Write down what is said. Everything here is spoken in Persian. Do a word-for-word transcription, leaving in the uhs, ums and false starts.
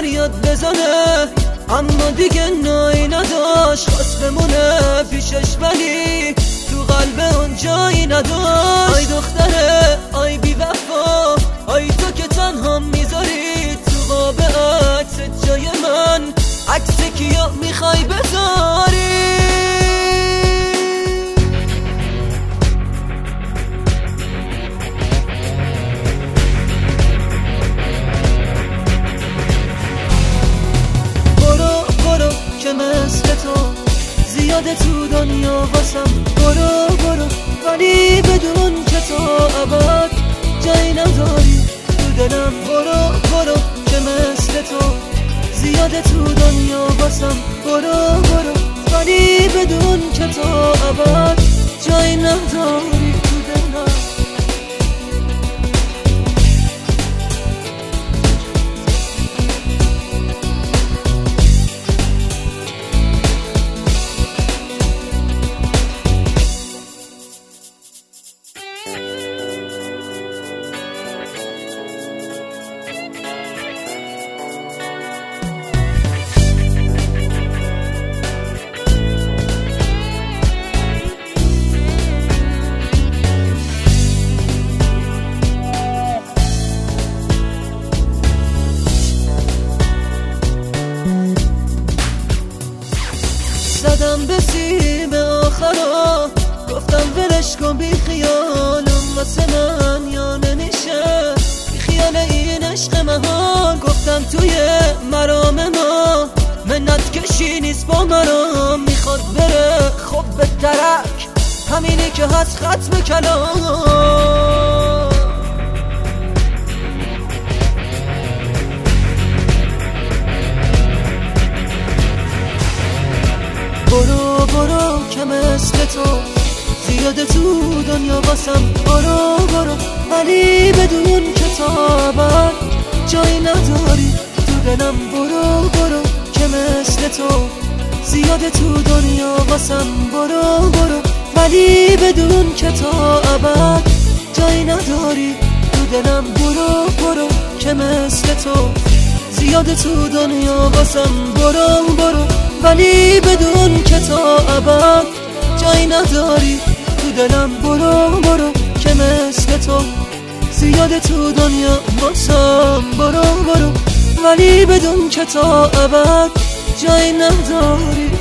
فریاد بزنه اما دیگه نایی نداشت، خواست بمونه پیشش ولی تو قلب اون جایی نداشت. آی دختره آی بی وفا، آی تو که تنها میذاری تو قاب عکس جای من، عکس کیا میخوای بذاری؟ که مثل تو زیاده تو دنیا واسم، برو برو ولی بدون که تو ابد جایی نداری تو دلم. برو برو که مثل تو زیاده تو دنیا واسم، برو برو ولی بدون که تو ابد جایی نداری تو دلم. زدم به سیم آخرا، گفتم ولش کن بی خیالم واسه من یا نمیشه، بی خیال این عشق مهان. گفتم توی مرام ما منت کشی نیست با مرام، میخواد بره خب به درک همینی که هست ختم کلام. برو برو که مثل تو زیاده تو دنیا واسم، برو برو ولی بدون که تو ابد جایی نداری تو دلم. برو برو که مثل تو زیاده تو دنیا واسم، برو برو ولی بدون که تو ابد جایی نداری تو دلم. برو برو که مثل تو زیاده تو دنیا واسم، برو برو ولی بدون که تو ابد جایی نداری تو دلم. برو برو که مثل تو زیاده تو دنیا واسم، برو برو ولی بدون که تو ابد جایی نداری.